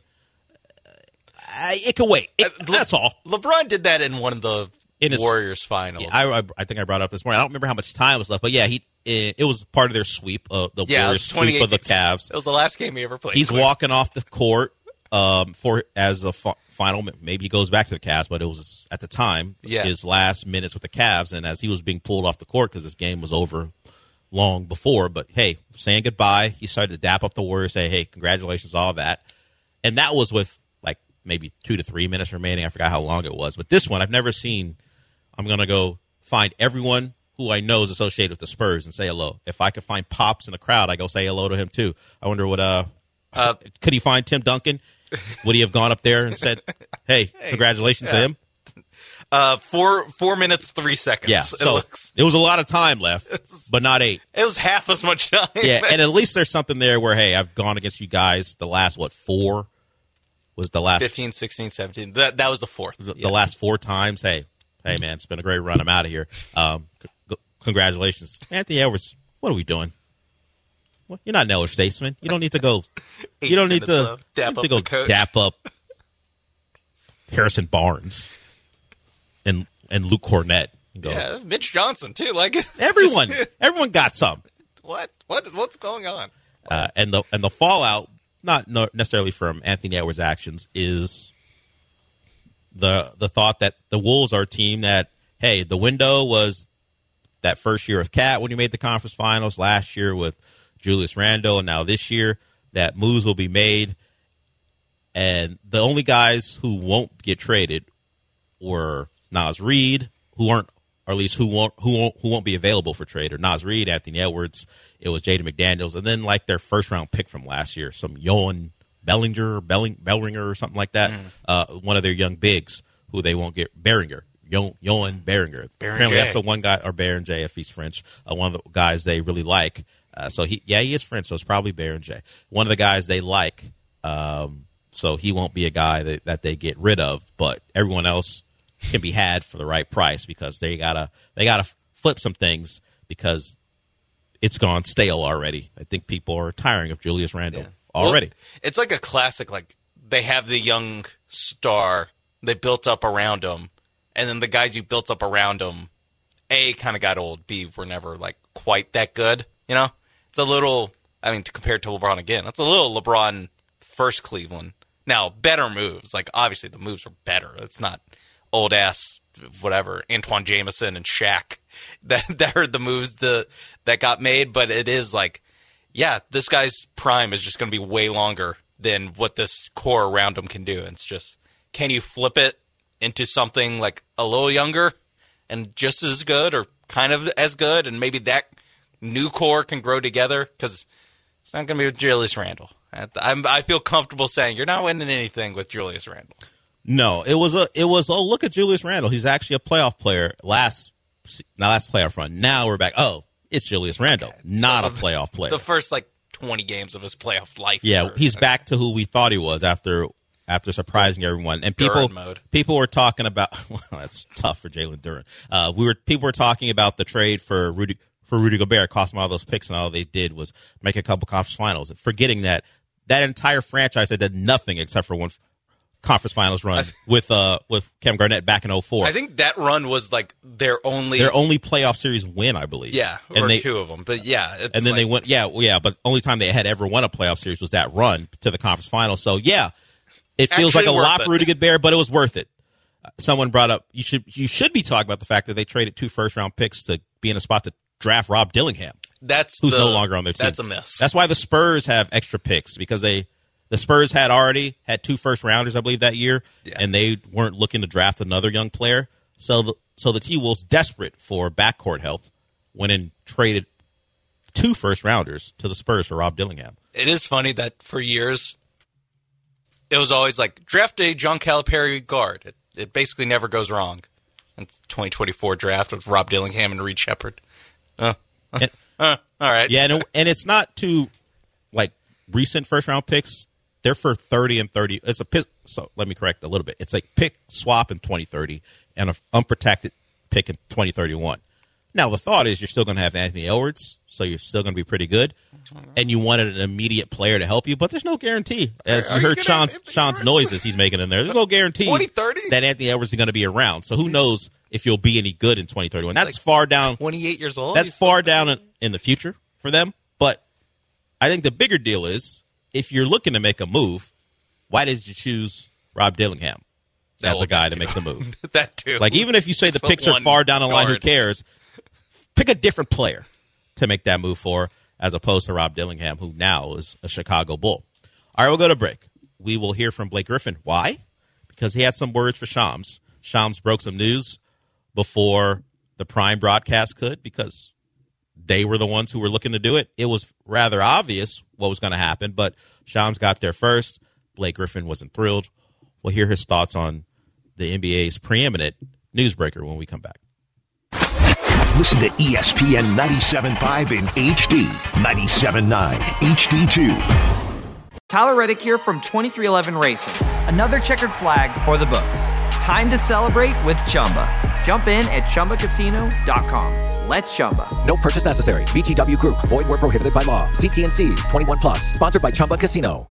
Uh, it can wait. It, uh, that's all. LeBron did that in one of the in his, Warriors finals. Yeah, I, I, I think I brought it up this morning. I don't remember how much time was left, but yeah, he it, it was part of their sweep, uh, the yeah, Warriors sweep of the Cavs. It was the last game he ever played. He's walking off the court um, for as a f- final. Maybe he goes back to the Cavs, but it was at the time yeah. his last minutes with the Cavs, and as he was being pulled off the court because this game was over long before. But hey, saying goodbye, he started to dap up the Warriors, say, "Hey, congratulations, all that," and that was with like maybe two to three minutes remaining. I forgot how long it was, but this one I've never seen. I'm gonna go find everyone who I know is associated with the Spurs and say hello. If I could find Pops in the crowd, I go say hello to him too. I wonder what uh, uh could he find Tim Duncan? Would he have gone up there and said, "Hey, hey congratulations yeah. to him"? Uh, four four minutes three seconds. Yeah, it so looks. It was a lot of time left, but not eight. It was half as much time. Yeah, and at least there's something there where, hey, I've gone against you guys the last what four was the last fifteen, sixteen, seventeen. That that was the fourth. The, yeah. the last four times. Hey, hey, man, it's been a great run. I'm out of here. Um, c- congratulations, Anthony Edwards. What are we doing? Well, you're not an elder statesman. You don't need to go. You don't need to, dap, need up to go the coach. dap up Harrison Barnes and and Luke Cornett. And go, yeah, Mitch Johnson too. Like everyone, everyone got some. What what what's going on? Uh, and the and the fallout, not no, necessarily from Anthony Edwards' actions, is the the thought that the Wolves are a team that, hey, the window was that first year of Cat when you made the conference finals, last year with Julius Randle, and now this year that moves will be made. And the only guys who won't get traded were Naz Reid, who aren't, or at least who won't, who won't, who won't be available for trade, or Naz Reid, Anthony Edwards. It was Jaden McDaniels, and then like their first round pick from last year, some Yohan Bellinger, Belling, Bellringer, or something like that. Mm. Uh, one of their young bigs who they won't get, Beringer. Yohan, Yohan Beringer. Baron Apparently J. that's the one guy, or Baron J if he's French. Uh, one of the guys they really like. Uh, so he, yeah, he is French, so it's probably Baron J. One of the guys they like. Um, so he won't be a guy that, that they get rid of, but everyone else can be had for the right price because they gotta they gotta flip some things because it's gone stale already. I think people are tiring of Julius Randle yeah. already. Well, it's like a classic. Like they have the young star they built up around him, and then the guys you built up around him, A, kind of got old. B, were never like quite that good. You know, it's a little. I mean, to compare to LeBron again, that's a little LeBron first Cleveland. Now, better moves. Like, obviously, the moves are better. It's not old-ass, whatever, Antoine Jameson and Shaq that, that are the moves the, that got made. But it is like, yeah, this guy's prime is just going to be way longer than what this core around him can do. And it's just, can you flip it into something, like, a little younger and just as good or kind of as good? And maybe that new core can grow together? Because it's not going to be with Julius Randle. I'm, I feel comfortable saying you're not winning anything with Julius Randle. No, it was a it was oh look at Julius Randle. He's actually a playoff player last now last playoff run. Now we're back. Oh, it's Julius Randle, okay. not so a playoff player. The first like twenty games of his playoff life. Yeah, or, he's okay. back to who we thought he was after after surprising everyone. And people mode. people were talking about well, that's tough for Jalen Duren. Uh, we were people were talking about the trade for Rudy for Rudy Gobert, cost them all those picks, and all they did was make a couple conference finals, forgetting that. That entire franchise that did nothing except for one conference finals run with uh with Kevin Garnett back in oh four. I think that run was like their only their only playoff series win, I believe. Yeah, and or they, two of them. But yeah, it's and then like, they went. Yeah, well, yeah, but only time they had ever won a playoff series was that run to the conference finals. So yeah, it feels like a lot for Rudy Gobert, but it was worth it. Someone brought up you should you should be talking about the fact that they traded two first round picks to be in a spot to draft Rob Dillingham. That's who's the, no longer on their team. That's a miss. That's why the Spurs have extra picks because they. The Spurs had already had two first rounders, I believe, that year, yeah. and they weren't looking to draft another young player. So the so the T-Wolves, desperate for backcourt help, went and traded two first rounders to the Spurs for Rob Dillingham. It is funny that for years it was always like draft a John Calipari guard. It, it basically never goes wrong. It's twenty twenty-four draft with Rob Dillingham and Reed Shepherd. Uh, and, uh, all right, yeah, and, and it's not too like recent first round picks. They're for thirty and thirty. It's a pick. So let me correct a little bit. It's like pick swap in twenty thirty and an unprotected pick in twenty thirty-one. Now, the thought is you're still going to have Anthony Edwards, so you're still going to be pretty good. And you wanted an immediate player to help you, but there's no guarantee. As you heard Sean's, Sean's noises he's making in there, there's no guarantee that Anthony Edwards is going to be around. So who knows if you'll be any good in twenty thirty-one. That's like far down. twenty-eight years old? That's far down in, in the future for them. But I think the bigger deal is, if you're looking to make a move, why did you choose Rob Dillingham as a guy to make the move? That too. Like, even if you say the picks are far down the line, who cares? Pick a different player to make that move for, as opposed to Rob Dillingham, who now is a Chicago Bull. All right, we'll go to break. We will hear from Blake Griffin. Why? Because he had some words for Shams. Shams broke some news before the Prime broadcast could because they were the ones who were looking to do it. It was rather obvious what was going to happen, but Shams got there first. Blake Griffin wasn't thrilled. We'll hear his thoughts on the N B A's preeminent newsbreaker when we come back. Listen to E S P N ninety-seven point five in H D, ninety-seven point nine H D two. Tyler Reddick here from twenty-three eleven Racing. Another checkered flag for the books. Time to celebrate with Chumba. Jump in at Chumba Casino dot com. Let's Chumba. No purchase necessary. V G W Group. Void where prohibited by law. See T and C's. twenty-one plus. Sponsored by Chumba Casino.